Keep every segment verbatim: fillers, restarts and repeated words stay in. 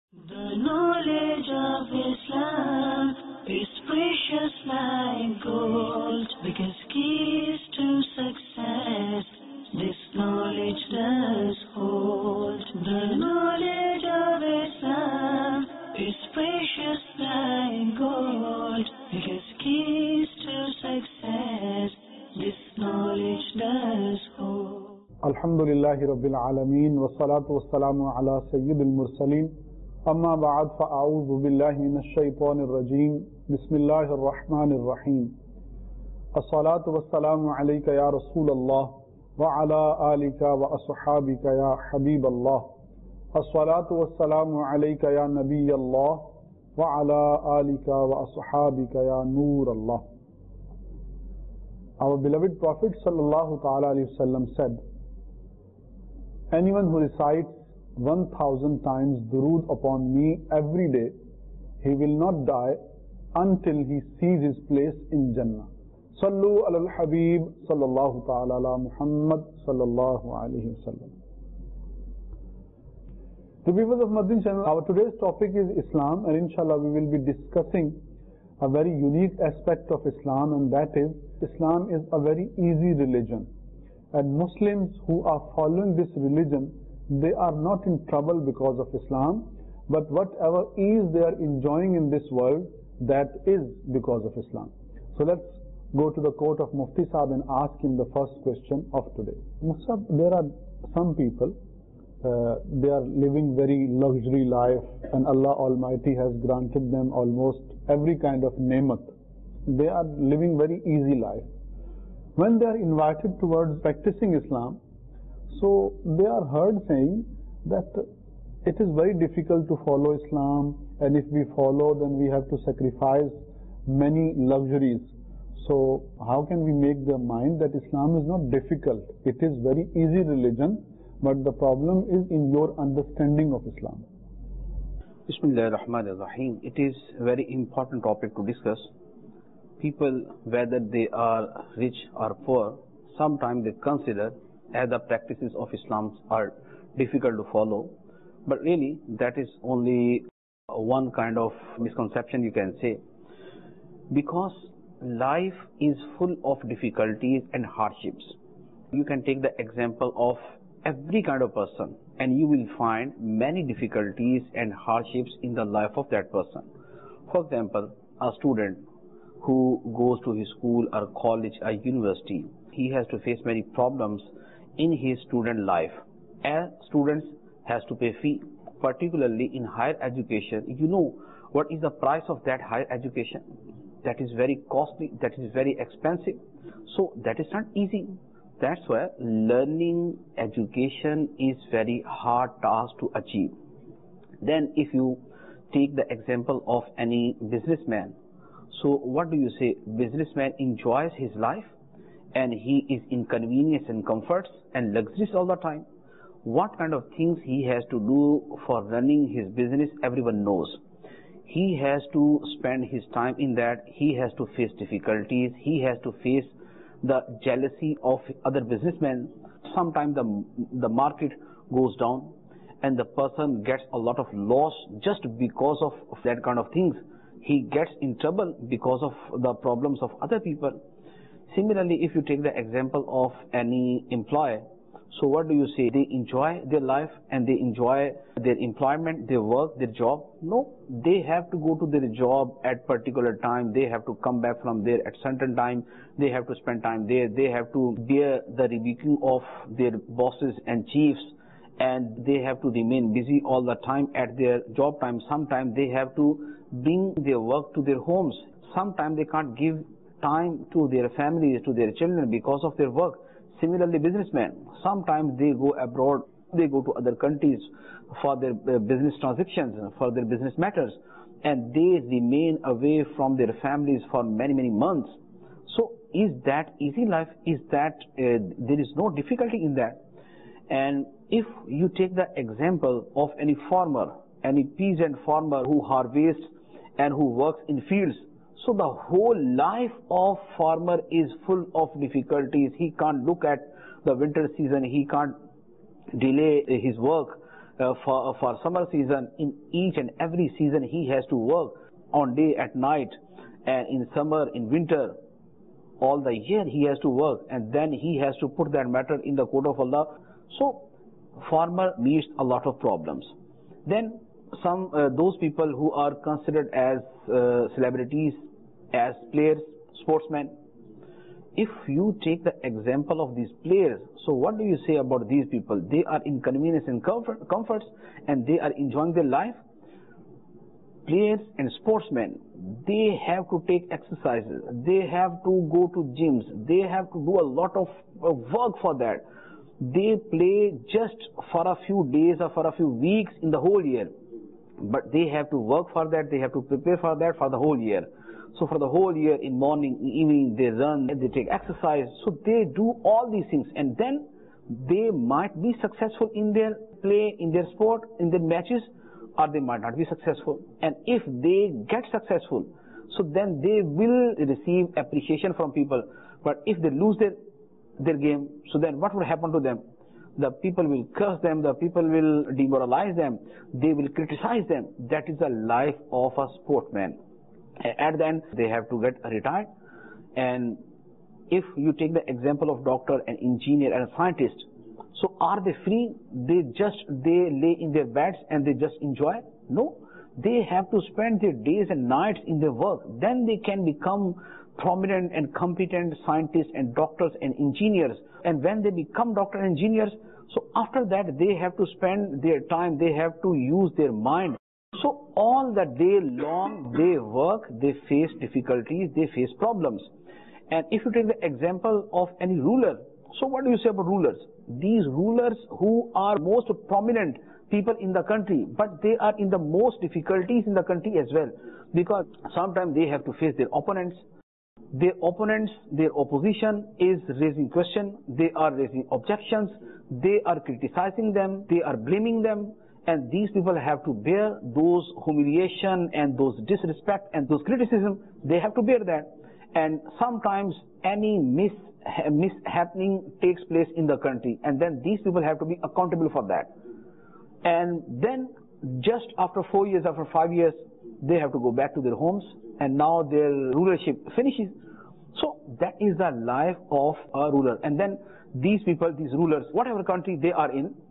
The knowledge of Islam is precious like gold, because keys to success this knowledge does hold. The knowledge of Islam is precious like gold, because keys to success this knowledge does hold. Alhamdulillahi Rabbil Alameen wa salatu wa salamu ala Sayyidil Mursaleen. أما بعد فأعوذ بالله من الشيطان الرجيم بسم الله الرحمن الرحيم الصلاة والسلام عليك يا رسول الله وعلى آلك وأصحابك يا حبيب الله الصلاة والسلام عليك يا نبي الله وعلى آلك وأصحابك يا نور الله. Our beloved Prophet sallallahu ta'ala alayhi wa sallam said, anyone who recites one thousand times durood upon me every day, he will not die until he sees his place in Jannah. Sallu ala al-Habib sallallahu ta'ala ala Muhammad sallallahu alayhi wa sallam. The viewers of Madin channel, our today's topic is Islam, and inshallah we will be discussing a very unique aspect of Islam, and that is, Islam is a very easy religion, and Muslims who are following this religion, they are not in trouble because of Islam, but whatever ease they are enjoying in this world, that is because of Islam. So let's go to the court of Mufti Sahib and ask him the first question of today. Mufti, there are some people, uh, they are living very luxury life, and Allah Almighty has granted them almost every kind of nemat. They are living very easy life. When they are invited towards practicing Islam, so they are heard saying that it is very difficult to follow Islam, and if we follow, then we have to sacrifice many luxuries. So how can we make their mind that Islam is not difficult? It is very easy religion, but the problem is in your understanding of Islam. Bismillahir Rahmanir Rahim. It is a very important topic to discuss. People, whether they are rich or poor, sometimes they consider as the practices of Islam are difficult to follow, but really that is only one kind of misconception you can say, because life is full of difficulties and hardships. You can take the example of every kind of person, and you will find many difficulties and hardships in the life of that person. For example, a student who goes to his school or college or university, he has to face many problems in his student life. As students has to pay fee, particularly in higher education. You know what is the price of that higher education? That is very costly, that is very expensive. So that is not easy. That's why learning education is very hard task to achieve. Then if you take the example of any businessman, so what do you say? Businessman enjoys his life, and he is in convenience and comforts and luxuries all the time. What kind of things he has to do for running his business, everyone knows. He has to spend his time in that. He has to face difficulties. He has to face the jealousy of other businessmen. Sometimes the, the market goes down and the person gets a lot of loss just because of, of that kind of things. He gets in trouble because of the problems of other people. Similarly, if you take the example of any employee, so what do you say? They enjoy their life and they enjoy their employment, their work, their job? No, they have to go to their job at particular time. They have to come back from there at certain time. They have to spend time there. They have to bear the rebuking of their bosses and chiefs, and they have to remain busy all the time at their job time. Sometimes they have to bring their work to their homes. Sometimes they can't give time to their families, to their children because of their work. Similarly, businessmen, sometimes they go abroad, they go to other countries for their business transactions, for their business matters, and they remain away from their families for many, many months. So is that easy life? Is that uh, there is no difficulty in that? And if you take the example of any farmer, any peasant farmer who harvests and who works in fields, so the whole life of farmer is full of difficulties. He can't look at the winter season. He can't delay his work. uh, for, for summer season, in each and every season he has to work on day, at night, and in summer, in winter, all the year he has to work, and then he has to put that matter in the court of Allah. So farmer meets a lot of problems. Then some uh, those people who are considered as uh, celebrities, as players, sportsmen. If you take the example of these players, so what do you say about these people? They are in convenience and comfort, comforts, and they are enjoying their life. Players and sportsmen, they have to take exercises, they have to go to gyms, they have to do a lot of uh, work for that. They play just for a few days or for a few weeks in the whole year, but they have to work for that, they have to prepare for that for the whole year. So for the whole year, in morning, in evening, they run, they take exercise, so they do all these things, and then they might be successful in their play, in their sport, in their matches, or they might not be successful. And if they get successful, so then they will receive appreciation from people. But if they lose their their game, so then what will happen to them? The people will curse them, the people will demoralize them, they will criticize them. That is the life of a sportsman. At the end, they have to get retired. And if you take the example of doctor, an engineer, and a scientist, so are they free? They just, they lay in their beds and they just enjoy? No. They have to spend their days and nights in their work. Then they can become prominent and competent scientists and doctors and engineers. And when they become doctors and engineers, so after that they have to spend their time, they have to use their mind. So all the day long they work, they face difficulties, they face problems. And if you take the example of any ruler, so what do you say about rulers? These rulers who are most prominent people in the country, but they are in the most difficulties in the country as well, because sometimes they have to face their opponents. Their opponents, their opposition is raising questions, they are raising objections, they are criticizing them, they are blaming them, and these people have to bear those humiliation and those disrespect and those criticism. They have to bear that. And sometimes any mis mishappening takes place in the country, and then these people have to be accountable for that. And then just after four years, after five years, they have to go back to their homes, and now their rulership finishes. So that is the life of a ruler. And then these people, these rulers, whatever country they are in,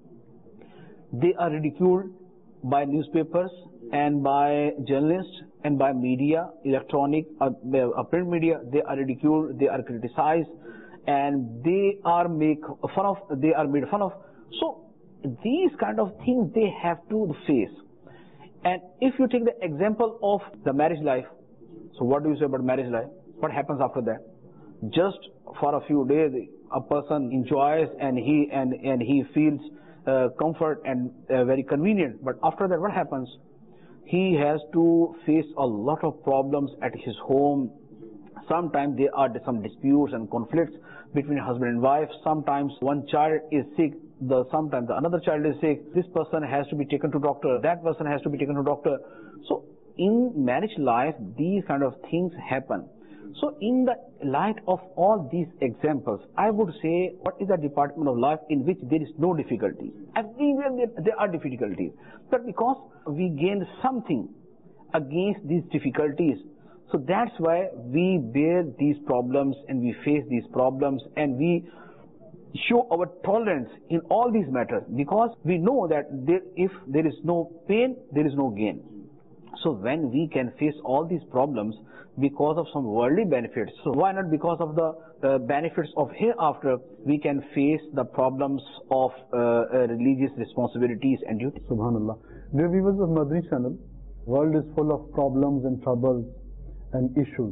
they are ridiculed by newspapers and by journalists and by media, electronic, uh, uh, print media. They are ridiculed, they are criticized, and they are make fun of, they are made fun of. So these kind of things they have to face. And if you take the example of the marriage life, so what do you say about marriage life? What happens after that? Just for a few days, a person enjoys and he and and he feels uh, comfort and uh, very convenient. But after that, what happens? He has to face a lot of problems at his home. Sometimes there are some disputes and conflicts between husband and wife. Sometimes one child is sick. The sometimes the another child is sick. This person has to be taken to doctor. That person has to be taken to doctor. So in marriage life, these kind of things happen. So in the light of all these examples, I would say, what is the department of life in which there is no difficulty? Everywhere there, there are difficulties. But because we gain something against these difficulties, so that's why we bear these problems and we face these problems and we show our tolerance in all these matters, because we know that there, if there is no pain, there is no gain. So when we can face all these problems because of some worldly benefits, so why not because of the uh, benefits of hereafter, we can face the problems of uh, uh, religious responsibilities and duties. Subhanallah. Dear viewers of Madri channel, world is full of problems and troubles and issues.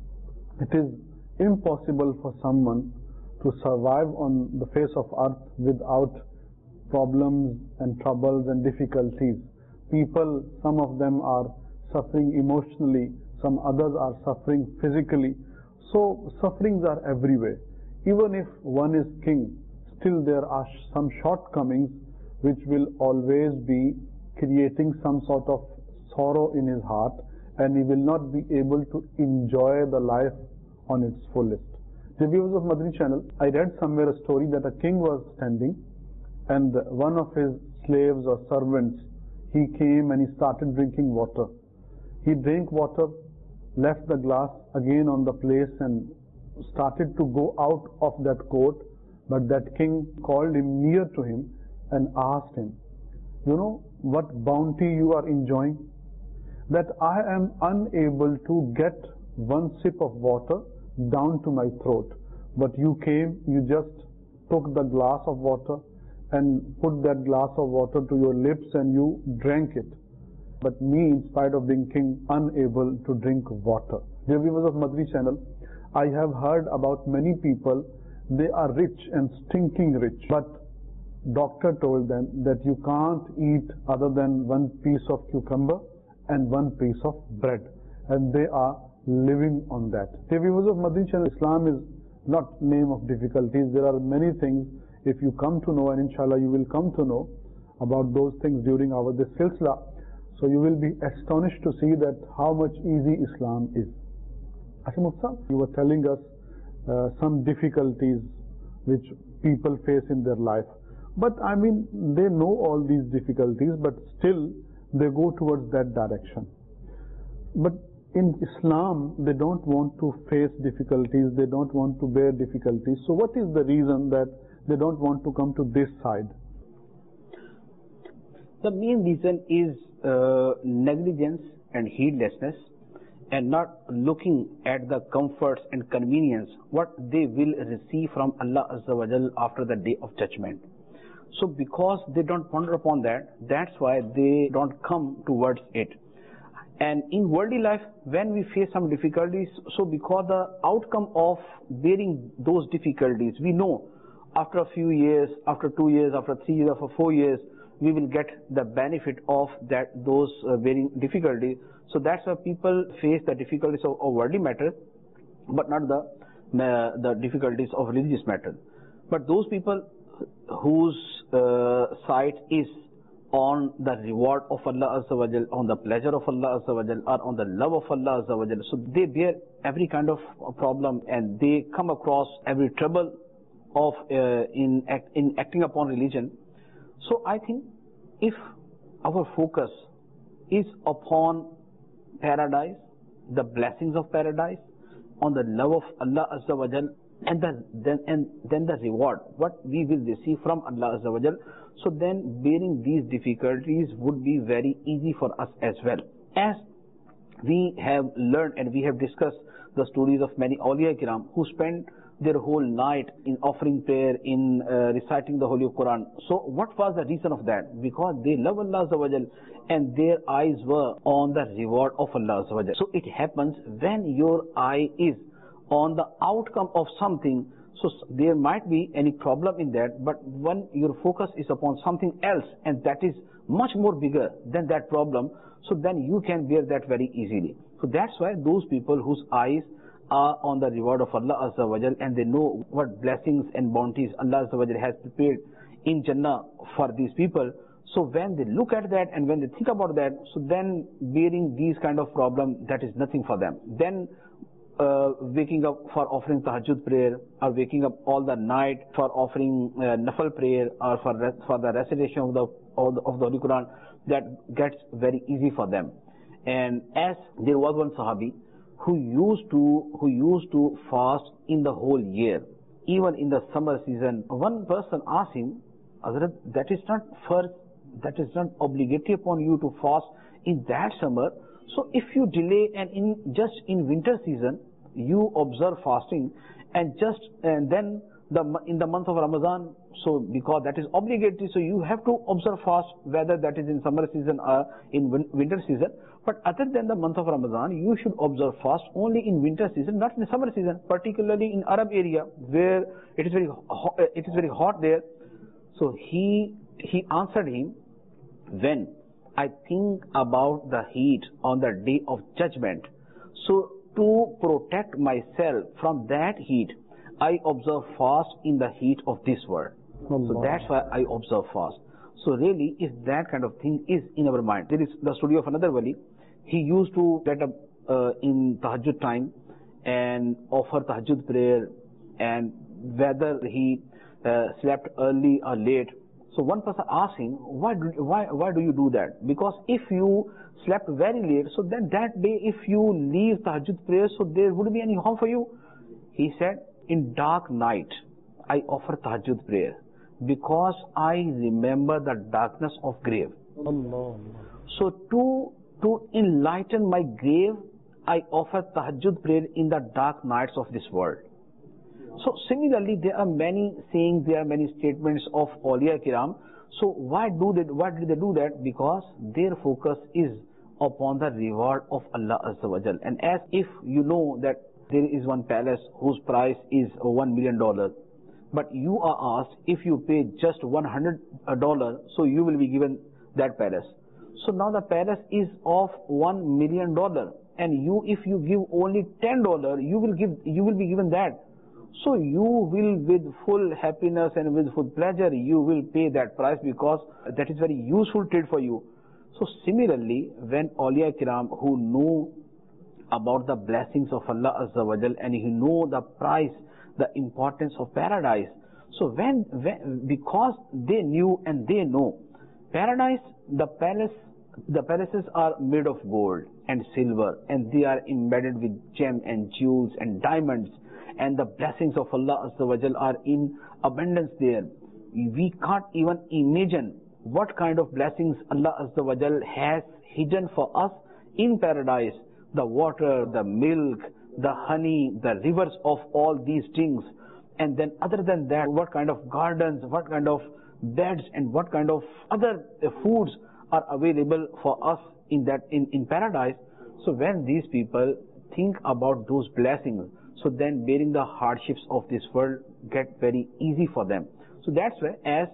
It is impossible for someone to survive on the face of earth without problems and troubles and difficulties. People, some of them are suffering emotionally, some others are suffering physically. So sufferings are everywhere. Even if one is king, still there are some shortcomings which will always be creating some sort of sorrow in his heart, and he will not be able to enjoy the life on its fullest. The viewers of Madri channel, I read somewhere a story that a king was standing and one of his slaves or servants, he came and he started drinking water. He drank water, left the glass again on the place and started to go out of that court, but that king called him near to him and asked him, you know what bounty you are enjoying? That I am unable to get one sip of water down to my throat. But you came, you just took the glass of water and put that glass of water to your lips and you drank it. But me, in spite of being king, unable to drink water. Dear viewers of Madri channel, I have heard about many people, they are rich and stinking rich, but doctor told them that you can't eat other than one piece of cucumber and one piece of bread, and they are living on that. Dear viewers of Madri channel, Islam is not name of difficulties. There are many things, if you come to know, and inshallah you will come to know about those things during our this silsila. So you will be astonished to see that how much easy Islam is. Ashim Mufti, you were telling us uh, some difficulties which people face in their life. But I mean, they know all these difficulties, but still they go towards that direction. But in Islam, they don't want to face difficulties, they don't want to bear difficulties. So what is the reason that they don't want to come to this side? The main reason is uh, negligence and heedlessness, and not looking at the comforts and convenience what they will receive from Allah Azza wa Jal after the day of judgment. So because they don't ponder upon that, that's why they don't come towards it. And in worldly life, when we face some difficulties, so because the outcome of bearing those difficulties, we know after a few years, after two years, after three years, after four years, we will get the benefit of that those uh, bearing difficulties. So that's why people face the difficulties of, of worldly matter, but not the uh, the difficulties of religious matter. But those people whose uh, sight is on the reward of Allah Azza wa Jal, on the pleasure of Allah Azza wa Jal, or on the love of Allah Azza wa Jal, so they bear every kind of problem and they come across every trouble of uh, in act, in acting upon religion. So I think if our focus is upon paradise, the blessings of paradise, on the love of Allah Azza wa Jal, and then, then and then the reward what we will receive from Allah Azza wa Jal, so then bearing these difficulties would be very easy for us as well. As we have learned and we have discussed the stories of many awliya kiram who spent their whole night in offering prayer, in uh, reciting the Holy Quran. So what was the reason of that? Because they love Allah Azza wa Jal and their eyes were on the reward of Allah Azza wa Jal. So it happens when your eye is on the outcome of something, so there might be any problem in that, but when your focus is upon something else and that is much more bigger than that problem, so then you can bear that very easily. So that's why those people whose eyes are on the reward of Allah Azza wa Jal and they know what blessings and bounties Allah Azza wa Jal has prepared in Jannah for these people, so when they look at that and when they think about that, so then bearing these kind of problem, that is nothing for them. Then Uh, waking up for offering tahajjud prayer, or waking up all the night for offering uh, nafal prayer, or for for the recitation of the of the, of the Holy Quran, that gets very easy for them. And as there was one Sahabi who used to who used to fast in the whole year, even in the summer season. One person asked him, Hazrat, that is not first, that is not obligatory upon you to fast in that summer. So if you delay and in just in winter season you observe fasting, and just and then the in the month of Ramadan, so because that is obligatory, so you have to observe fast whether that is in summer season or in win winter season. But other than the month of Ramadan, you should observe fast only in winter season, not in summer season, particularly in Arab area where it is very hot, it is very hot there. So he he answered him, when I think about the heat on the day of judgment, so to protect myself from that heat, I observe fast in the heat of this world. Allah. So that's why I observe fast. So really, if that kind of thing is in our mind, there is the story of another wali. He used to get up uh, in tahajjud time and offer tahajjud prayer, and whether he uh, slept early or late, So one person asked him, why do, why, why do you do that? Because if you slept very late, so then that day if you leave tahajjud prayer, so there wouldn't be any harm for you. He said, in dark night, I offer tahajjud prayer because I remember the darkness of grave. Allah. So to, to enlighten my grave, I offer tahajjud prayer in the dark nights of this world. So similarly, there are many sayings, there are many statements of Awliya Kiram. So why do they, why did they do that? Because their focus is upon the reward of Allah Azza wa Jal. And as if you know that there is one palace whose price is one million dollars, but you are asked, if you pay just one hundred dollars, so you will be given that palace. So now the palace is of one million dollars, and you, if you give only ten dollars, you will give, you will be given that. So you will, with full happiness and with full pleasure, you will pay that price because that is very useful trade for you. So similarly, when Awliya Kiram who know about the blessings of Allah Azza wa Jal and he know the price, the importance of paradise. So when, when because they knew and they know paradise, the palace, the palaces are made of gold and silver, and they are embedded with gem and jewels and diamonds, and the blessings of Allah Azza wa Jal are in abundance there. We can't even imagine what kind of blessings Allah Azza wa Jal has hidden for us in paradise. The water, the milk, the honey, the rivers of all these things. And then other than that, what kind of gardens, what kind of beds, and what kind of other foods are available for us in that in, in paradise. So when these people think about those blessings, so then bearing the hardships of this world get very easy for them. So that's why as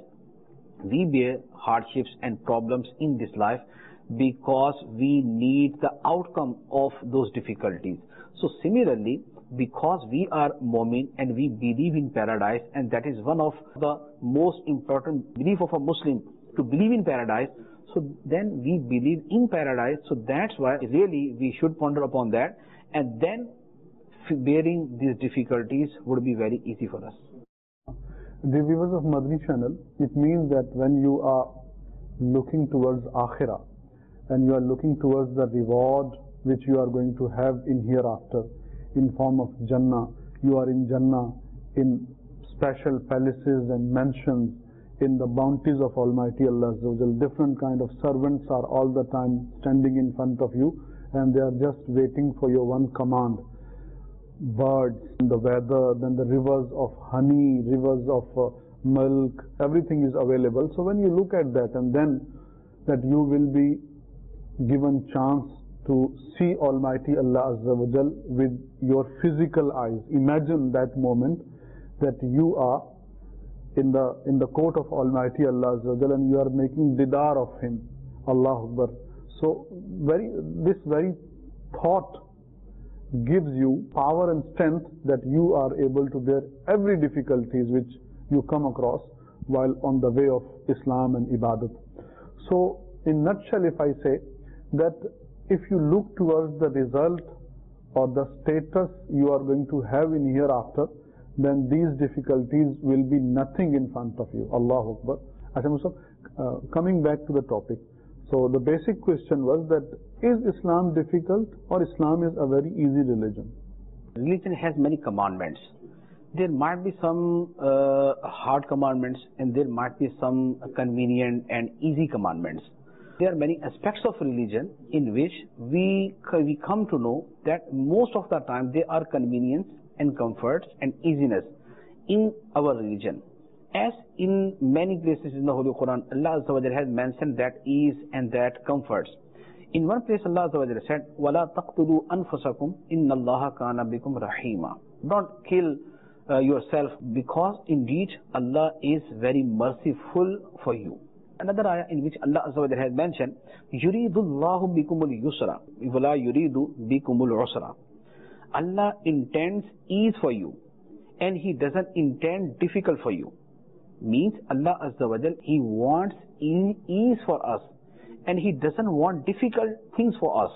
we bear hardships and problems in this life, because we need the outcome of those difficulties. So similarly, because we are Mu'min and we believe in paradise, and that is one of the most important belief of a Muslim, to believe in paradise, so then we believe in paradise. So that's why really we should ponder upon that, and then bearing these difficulties would be very easy for us. The viewers of Madani channel, it means that when you are looking towards Akhirah and you are looking towards the reward which you are going to have in hereafter in form of Jannah, you are in Jannah in special palaces and mansions in the bounties of Almighty Allah. Different kind of servants are all the time standing in front of you, and they are just waiting for your one command. Birds, the weather, then the rivers of honey, rivers of uh, milk, everything is available. So when you look at that, and then that you will be given chance to see Almighty Allah Azza wa Jal with your physical eyes. Imagine that moment that you are in the in the court of Almighty Allah Azza wa Jal and you are making didar of Him. Allahu Akbar. So very this very thought gives you power and strength that you are able to bear every difficulties which you come across while on the way of Islam and Ibadat. So in nutshell, if I say that if you look towards the result or the status you are going to have in hereafter, then these difficulties will be nothing in front of you. Allahu Akbar. Uh, coming back to the topic. So the basic question was that is Islam difficult or Islam is a very easy religion? Religion has many commandments. There might be some uh, hard commandments and there might be some convenient and easy commandments. There are many aspects of religion in which we, we come to know that most of the time there are convenience and comforts and easiness in our religion. As in many places in the Holy Quran, Allah Azza wa Jalla has mentioned that ease and that comforts. In one place Allah Azza wa Jalla said, وَلَا تَقْتُلُوا أَنفُسَكُمْ إِنَّ اللَّهَ كَانَ بِكُمْ رَحِيمًا. Don't kill uh, yourself, because indeed Allah is very merciful for you. Another ayah in which Allah Azza wa Jalla has mentioned, يُرِيدُ اللَّهُ بِكُمُ الْيُسْرَ وَلَا يُرِيدُ بِكُمُ الْعُسْرَ. Allah intends ease for you and He doesn't intend difficult for you. Means Allah Azza wa Jal, He wants ease for us and He doesn't want difficult things for us.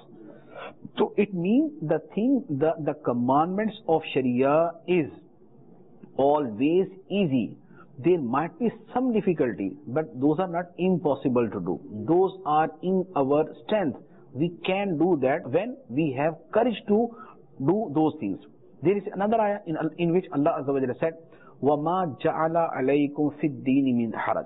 So it means the thing, the, the commandments of Sharia is always easy. there might be some difficulty, but those are not impossible to do. Those are in our strength. We can do that when we have courage to do those things. There is another ayah in, in which Allah Azza wa Jalla said, وَمَا جَعَلَ عَلَيْكُمْ فِي الدِّينِ مِنْ حَرَجٍ.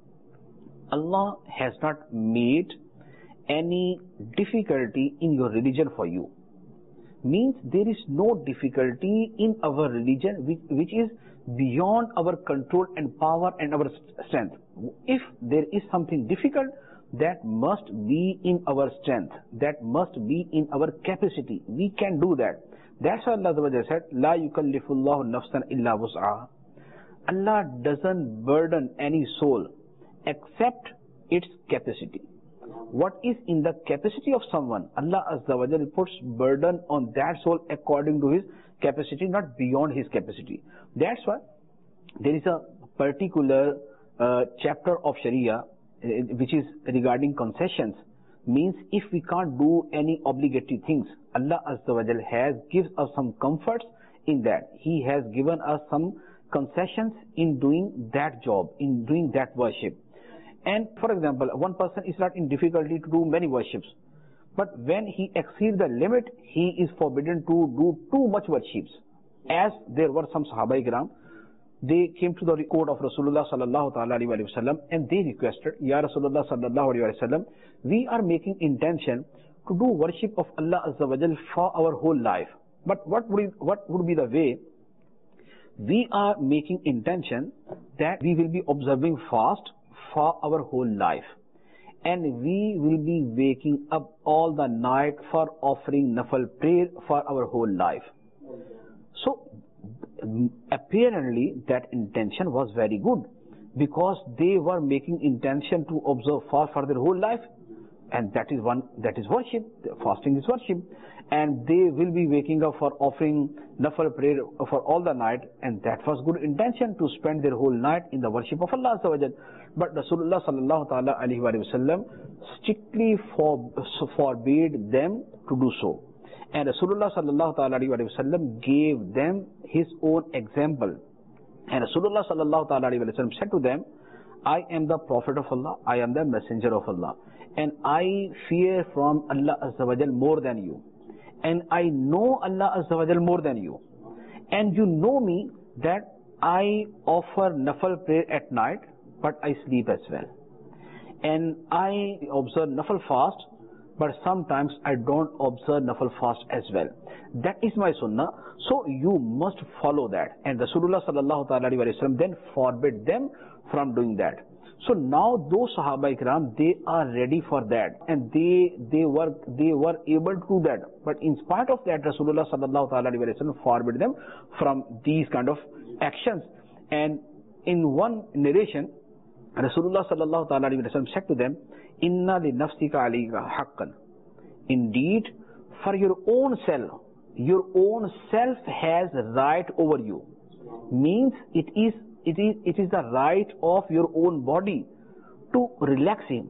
Allah has not made any difficulty in your religion for you. Means there is no difficulty in our religion which, which is beyond our control and power and our strength. If there is something difficult, that must be in our strength. That must be in our capacity. We can do that. That's why Allah said, La yukallifullahu nafsan illa wus'aha. Allah doesn't burden any soul except its capacity. What is in the capacity of someone, Allah Azza wa Jalla puts burden on that soul according to his capacity, not beyond his capacity. That's why there is a particular uh, chapter of Sharia uh, which is regarding concessions. Means if we can't do any obligatory things, Allah Azza wa Jalla has gives us some comforts in that. He has given us some concessions in doing that job, in doing that worship. And for example, one person is not in difficulty to do many worships, but when he exceeds the limit, he is forbidden to do too much worships. As there were some Sahaba-i-Kiram, they came to the court of Rasulullah sallallahu alaihi wasallam and they requested, Ya Rasulullah sallallahu alaihi wasallam, we are making intention to do worship of Allah Azza wa Jal for our whole life. But what would, what would be the way? We are making intention that we will be observing fast for our whole life, and we will be waking up all the night for offering nafal prayer for our whole life. So apparently that intention was very good, because they were making intention to observe fast for their whole life, and that is one that is worship. Fasting is worship, and they will be waking up for offering nafal prayer for all the night, and that was good intention to spend their whole night in the worship of Allah Azza wa Jal. But Rasulullah sallallahu ta'ala alaihi wasallam strictly for, forbade them to do so. And Rasulullah sallallahu ta'ala alaihi wasallam gave them his own example. And Rasulullah sallallahu ta'ala alaihi wasallam said to them, I am the Prophet of Allah, I am the Messenger of Allah, and I fear from Allah Azza wa Jal more than you. And I know Allah Azza wa Jal more than you. And you know me that I offer nafal prayer at night, but I sleep as well. And I observe nafal fast, but sometimes I don't observe nafal fast as well. That is my sunnah, so you must follow that. And Rasulullah sallallahu ta'ala alaihi wasallam then forbid them from doing that. So now those Sahaba-i-Kiram, they are ready for that, and they they were they were able to do that. But in spite of that, Rasulullah sallallahu ta'ala alaihi wasallam forbid them from these kind of actions. And in one narration, Rasulullah sallallahu ta'ala alaihi wasallam said to them, Inna li nafsika alayka haqqan. Indeed, for your own self, your own self has right over you. Means it is it is it is the right of your own body to relax him,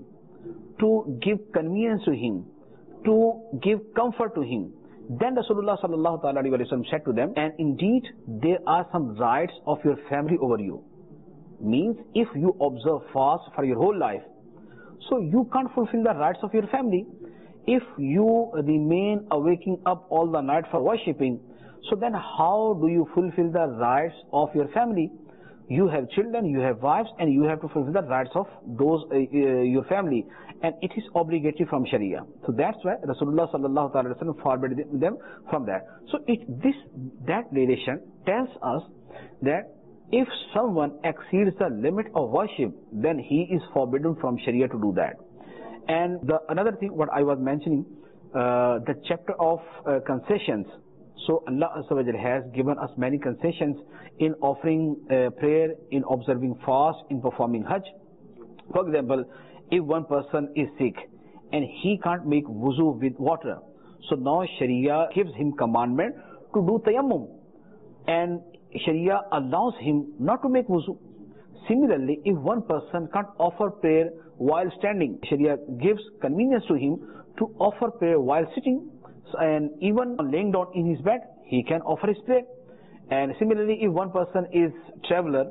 to give convenience to him, to give comfort to him. Then Rasulullah sallallahu ta'ala alaihi wasallam said to them, and indeed there are some rights of your family over you. Means if you observe fast for your whole life, so you can't fulfill the rights of your family. If you remain waking up all the night for worshipping, so then how do you fulfill the rights of your family? You have children, you have wives, and you have to fulfill the rights of those uh, uh, your family, and it is obligatory from Sharia. So that's why Rasulullah sallallahu alaihi wasallam forbade them from that. So it this that relation tells us that if someone exceeds the limit of worship, then he is forbidden from Sharia to do that. And the another thing what I was mentioning, uh, the chapter of uh, concessions. So Allah Azza wa Jalla has given us many concessions in offering uh, prayer, in observing fast, in performing Hajj. For example, if one person is sick and he can't make wuzu with water, so now Sharia gives him commandment to do tayammum, and Sharia allows him not to make wuzu. Similarly, if one person can't offer prayer while standing, Sharia gives convenience to him to offer prayer while sitting, and even laying down in his bed, he can offer his prayer. And similarly, if one person is traveler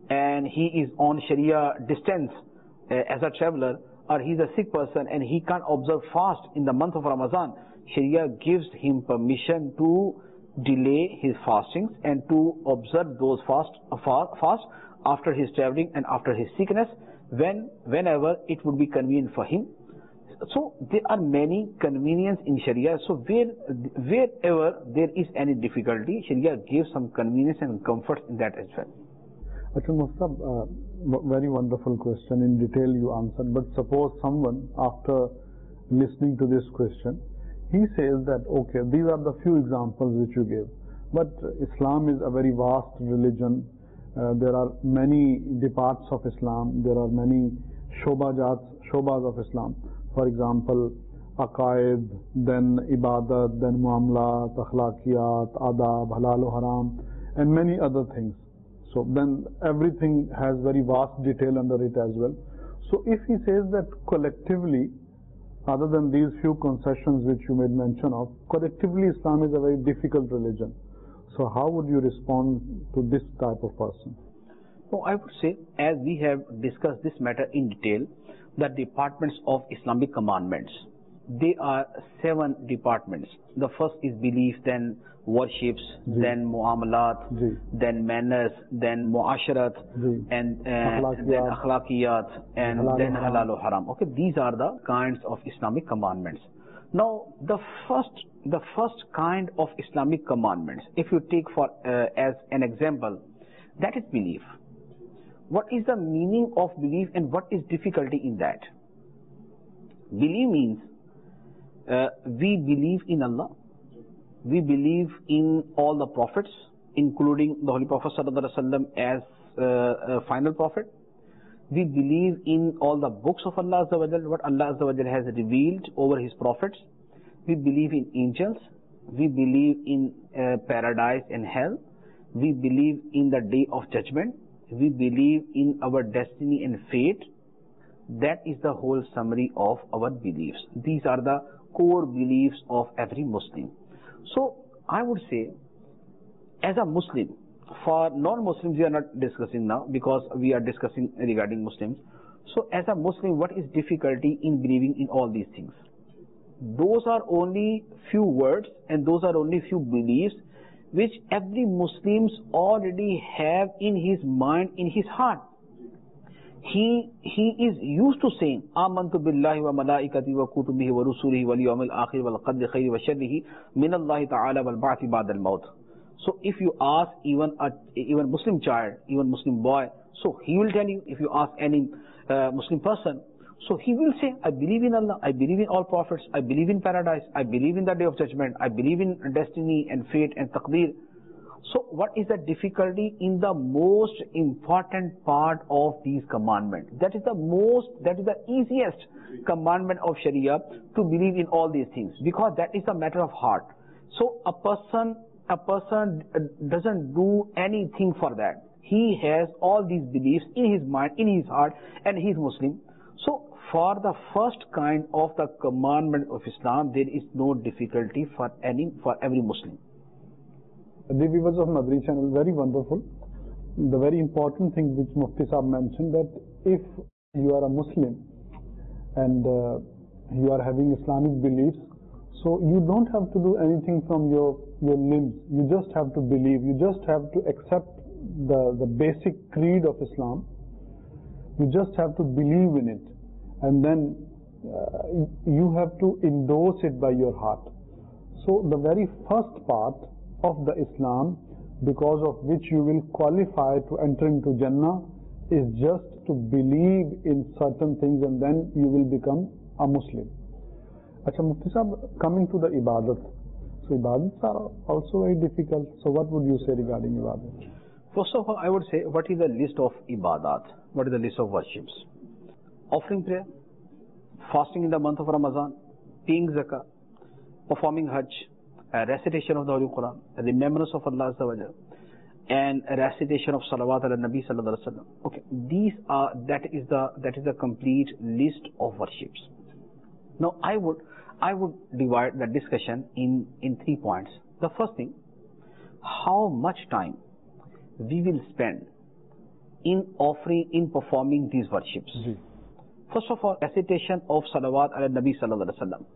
and he is on Sharia distance uh, as a traveler, or he is a sick person and he can't observe fast in the month of Ramadan, Sharia gives him permission to delay his fastings and to observe those fast, fast after his traveling and after his sickness, when whenever it would be convenient for him. So there are many convenience in Sharia. So where, wherever there is any difficulty, Sharia gives some convenience and comfort in that as well. Achha Mufti, uh, very wonderful question. In detail you answered. But suppose someone, after listening to this question, he says that, okay, these are the few examples which you gave. But Islam is a very vast religion. Uh, there are many departs of Islam. There are many shobajats, shobas of Islam. For example, aqaid, then ibadat, then muamalat, akhlaqiyat, adab, halal haram, and many other things. So then everything has very vast detail under it as well. So if he says that collectively, other than these few concessions which you made mention of, collectively Islam is a very difficult religion. So how would you respond to this type of person? So I would say, as we have discussed this matter in detail, the departments of Islamic commandments, they are seven departments. The first is belief, then worships, Ji. then muamalat, Ji. then manners, then muasharat, Ji. and uh, akhlaqiyat. then akhlaqiyat, and halal then halal haram. Okay, these are the kinds of Islamic commandments. Now, the first, the first kind of Islamic commandments, if you take for uh, as an example, that is belief. What is the meaning of belief and what is difficulty in that? Belief means uh, we believe in Allah. We believe in all the prophets, including the Holy Prophet ﷺ as uh, a final prophet. We believe in all the books of Allah Azza wa Jal, what Allah Azza wa Jal has revealed over His prophets. We believe in angels. We believe in uh, paradise and hell. We believe in the day of judgment. We believe in our destiny and fate. That is the whole summary of our beliefs. These are the core beliefs of every Muslim. So I would say, as a Muslim, for non-Muslims we are not discussing now because we are discussing regarding Muslims. So as a Muslim, what is difficulty in believing in all these things? Those are only few words and those are only few beliefs which every Muslim already have in his mind, in his heart. He he is used to saying, Amantu billahi wa malaikati wa kutubihi wa rusulihi wal yawmil akhir wal qadri khayri wa sharrihi min Allah ta'ala wal ba'thi ba'da al maut. So if you ask even a even Muslim child, even Muslim boy, so he will tell you. If you ask any uh, Muslim person, so he will say, I believe in Allah, I believe in all prophets, I believe in paradise, I believe in the day of judgment, I believe in destiny and fate and taqdeer. So what is the difficulty in the most important part of these commandments? That is the most, that is the easiest commandment of Sharia, to believe in all these things, because that is a matter of heart. So a person, a person doesn't do anything for that. He has all these beliefs in his mind, in his heart, and he is Muslim. So for the first kind of the commandment of Islam, there is no difficulty for any, for every Muslim. The viewers of Madri channel, very wonderful. The very important thing which Mufti Sahab mentioned, that if you are a Muslim and uh, you are having Islamic beliefs, so you don't have to do anything from your, your limbs. You just have to believe. You just have to accept the, the basic creed of Islam. You just have to believe in it. And then uh, you have to endorse it by your heart. So the very first part of the Islam, because of which you will qualify to enter into Jannah, is just to believe in certain things, and then you will become a Muslim. Achha Mufti Sahab, coming to the ibadat. So ibadats are also very difficult. So what would you say regarding ibadat? First of all, I would say, what is the list of ibadat? What is the list of worships? Offering prayer, fasting in the month of Ramadan, paying zakah, performing hajj, a recitation of the Holy Quran, a remembrance of Allah Azza wa Jal, and a recitation of salawat ala Nabi sallallahu alaihi wasallam. Okay, these are, that is the, that is the complete list of worships. Now I would, I would divide the discussion in, in three points. The first thing, how much time we will spend in offering, in performing these worships. Ji. First of all, recitation of salawat ala Nabi sallallahu alaihi wasallam.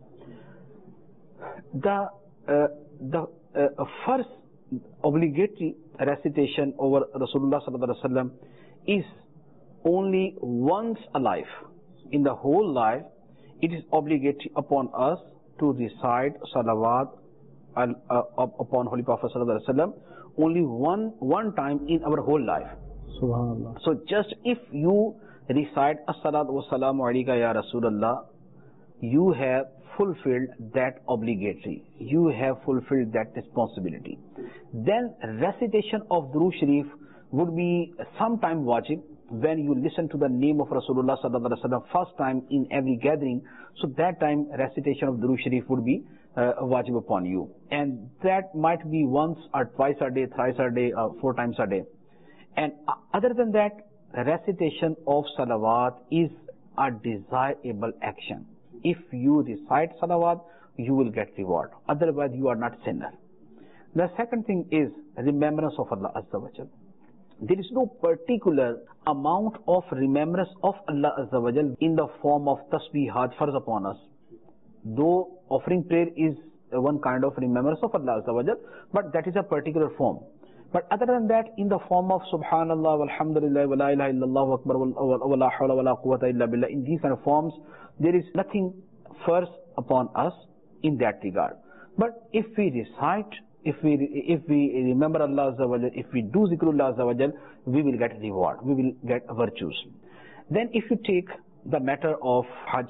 The uh, the uh, first obligatory recitation over Rasulullah sallallahu alaihi wasallam is only once a life. In the whole life, it is obligatory upon us to recite salawat uh, uh, upon Holy Prophet sallallahu alaihi wasallam only one one time in our whole life. Subhanallah. So just if you recite as-salatu was-salamu alayka ya Rasulullah, you have fulfilled that obligatory. You have fulfilled that responsibility. Then recitation of Durood Sharif would be sometime wajib when you listen to the name of Rasulullah sallallahu alaihi wasallam first time in every gathering. So that time recitation of Durood Sharif would be uh, wajib upon you. And that might be once or twice a day, thrice a day, or four times a day. And uh, other than that, recitation of salawat is a desirable action. If you recite salawat, you will get reward. Otherwise, you are not sinner. The second thing is remembrance of Allah Azza wa Jal. There is no particular amount of remembrance of Allah Azza wa Jal in the form of tasbihat farz upon us. Though offering prayer is one kind of remembrance of Allah Azza wa Jal, but that is a particular form. But other than that, in the form of Subhanallah, Walhamdulillah, wa la ilaha illallah, Akbar, wa la hawla wa la quwwata illa billah, in these kind of forms, there is nothing first upon us in that regard. But if we recite, if we if we remember Allah Azza wa Jal, if we do zikrullah Azza wa Jal, we will get reward, we will get virtues. Then if you take the matter of Hajj,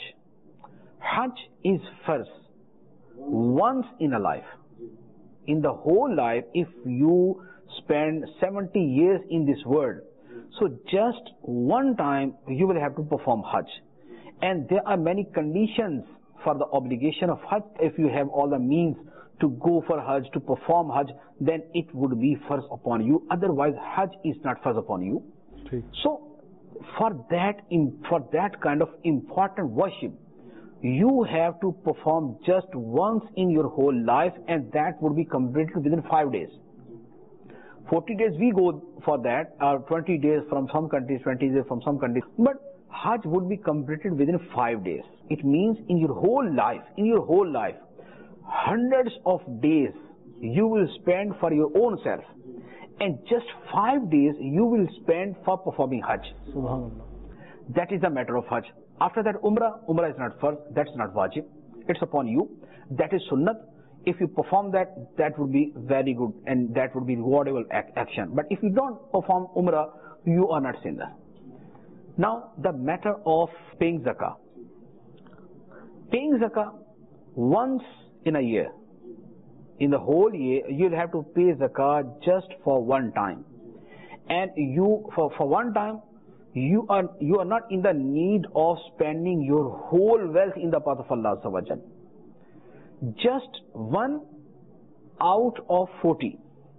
Hajj is first once in a life. In the whole life, if you spend seventy years in this world, so just one time you will have to perform Hajj. And there are many conditions for the obligation of Hajj. If you have all the means to go for Hajj, to perform Hajj, then it would be first upon you. Otherwise, Hajj is not first upon you. Okay. So, for that, for that kind of important worship, you have to perform just once in your whole life, and that would be completed within five days. forty days we go for that, or twenty days from some countries, twenty days from some countries. But Hajj would be completed within five days. It means in your whole life, in your whole life, hundreds of days you will spend for your own self. And just five days you will spend for performing Hajj. Subhanallah. That is the matter of Hajj. After that, Umrah, Umrah is not first, that's not wajib. It's upon you. That is sunnat. If you perform that, that would be very good and that would be rewardable action. But if you don't perform Umrah, you are not sinner. Now, the matter of paying zakah. Paying zakah once in a year. In the whole year, you'll have to pay zakah just for one time. And you, for, for one time, you are, you are not in the need of spending your whole wealth in the path of Allah Azza wa Jal. Just one out of forty.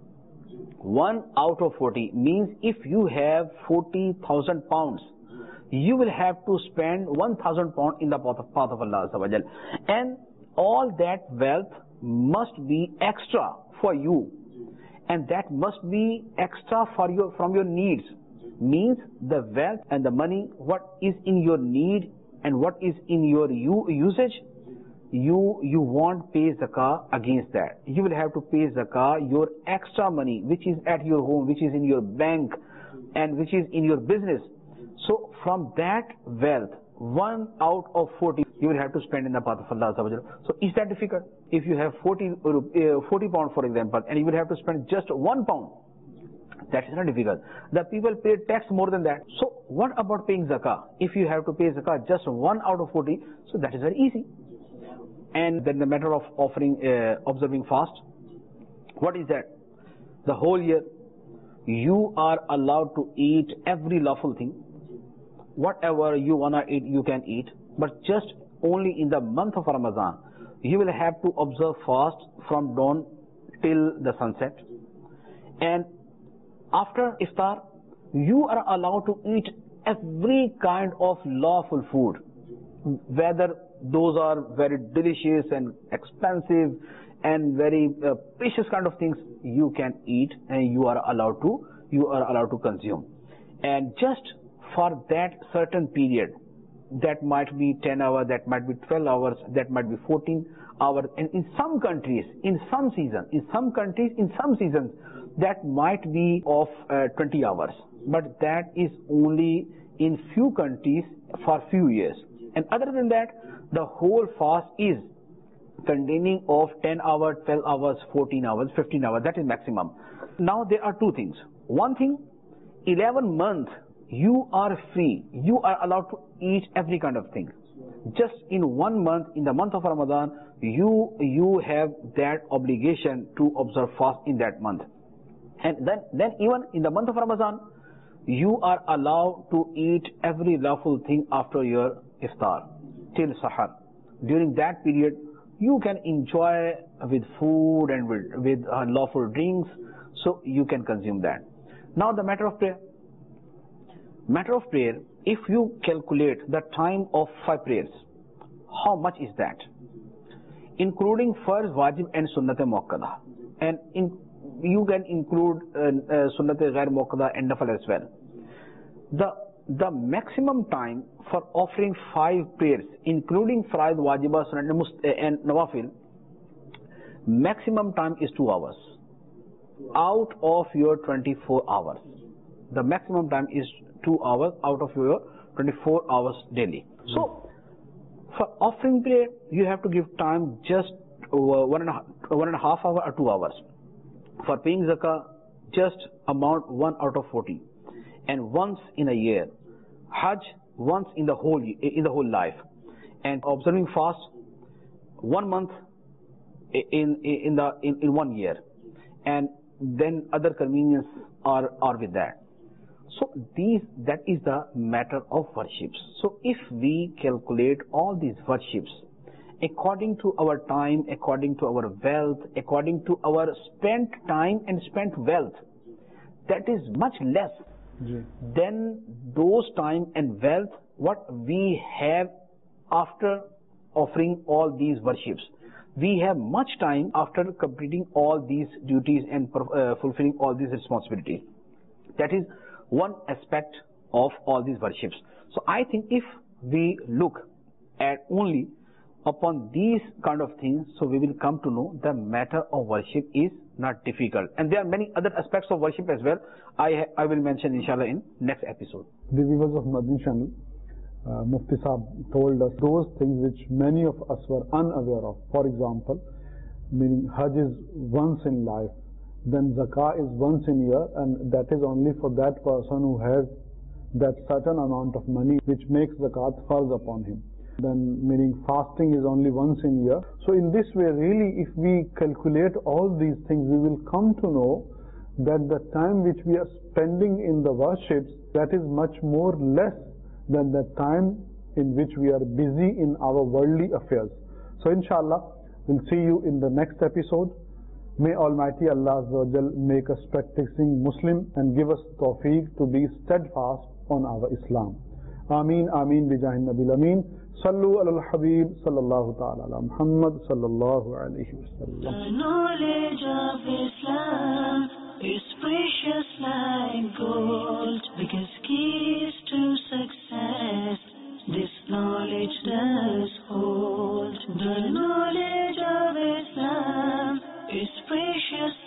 One out of forty means if you have forty thousand pounds, you will have to spend one thousand pounds in the path of, path of Allah Azza wa Jal. And all that wealth must be extra for you. And that must be extra for your, from your needs. Means the wealth and the money, what is in your need and what is in your usage, you you won't pay zakah against that. You will have to pay zakah your extra money which is at your home, which is in your bank and which is in your business. So from that wealth, one out of forty you will have to spend in the path of Allah Azza wa Jalla. So is that difficult? If you have forty, uh, forty pounds for example, and you will have to spend just one pound, that is not difficult. The people pay tax more than that. So what about paying zakah? If you have to pay zakah just one out of forty, so that is very easy. And then the matter of offering, uh, observing fast. What is that? The whole year, you are allowed to eat every lawful thing. Whatever you wanna eat, you can eat. But just only in the month of Ramadan, you will have to observe fast from dawn till the sunset. And after iftar, you are allowed to eat every kind of lawful food, whether those are very delicious and expensive and very uh, precious kind of things, you can eat and you are allowed to you are allowed to consume. and just for that certain period, that might be ten hours, that might be twelve hours, that might be fourteen hours, and in some countries, in some seasons, in some countries, in some seasons, that might be of uh, twenty hours, but that is only in few countries for few years. And other than that, the whole fast is containing of ten hours, twelve hours, fourteen hours, fifteen hours, that is maximum. Now there are two things. One thing, eleven months you are free, you are allowed to eat every kind of thing. Just in one month, in the month of Ramadan, you you have that obligation to observe fast in that month. And then, then even in the month of Ramadan, you are allowed to eat every lawful thing after your iftar till sahar. During that period, you can enjoy with food and with, with uh, lawful drinks, so you can consume that. Now the matter of prayer. Matter of prayer, if you calculate the time of five prayers, how much is that? Including farz, wajib and sunnat muakkada. And in, you can include uh, uh, sunnat ghair muakkada and nafal as well. The, the maximum time for offering five prayers, including farz, wajibah, sunnat and nawafil, maximum time is two hours. Out of your twenty-four hours. The maximum time is two hours out of your twenty-four hours daily. So, for offering prayer, you have to give time just one and a half, one and a half hour or two hours. For paying zakah, just amount one out of forty, and once in a year. Hajj once in the whole in the whole life, and observing fast one month in in the in, in one year, and then other convenience are are with that. So these, that is the matter of worships. So if we calculate all these worships according to our time, according to our wealth, according to our spent time and spent wealth, that is much less yeah. than those time and wealth what we have after offering all these worships. We have much time after completing all these duties and uh, fulfilling all these responsibilities. That is one aspect of all these worships. So I think if we look at only upon these kind of things, so we will come to know the matter of worship is not difficult. And there are many other aspects of worship as well. I I will mention inshallah in next episode. The viewers of Madani channel, uh, Mufti Saab told us those things which many of us were unaware of. For example, meaning Hajj is once in life. Then zakah is once in a year, and that is only for that person who has that certain amount of money which makes zakat farz upon him. Then meaning fasting is only once in a year. So in this way, really, if we calculate all these things, we will come to know that the time which we are spending in the worships, that is much more less than the time in which we are busy in our worldly affairs. So inshallah, we'll see you in the next episode. May Almighty Allah Azza wa Jal make us practicing Muslim and give us tawfiq to be steadfast on our Islam. Ameen, Ameen, bijahin Nabil Ameen. Sallu ala al-Habib, sallallahu ta'ala ala Muhammad, sallallahu alayhi wa sallam. The knowledge of Islam is precious like gold, because keys to success this knowledge does hold. The knowledge of Islam is precious